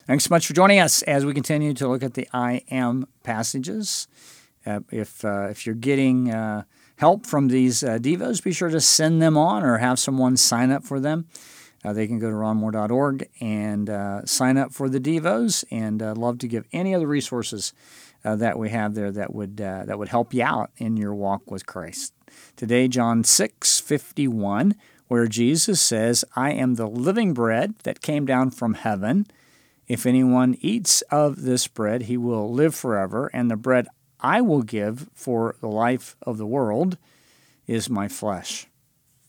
Thanks so much for joining us as we continue to look at the I Am passages. If you're getting help from these devos, be sure to send them on or have someone sign up for them. They can go to ronmoore.org and sign up for the devos, and love to give any other resources that we have there that would help you out in your walk with Christ. Today, John 6:51, where Jesus says, "I am the living bread that came down from heaven. If anyone eats of this bread, he will live forever, and the bread I will give for the life of the world is my flesh."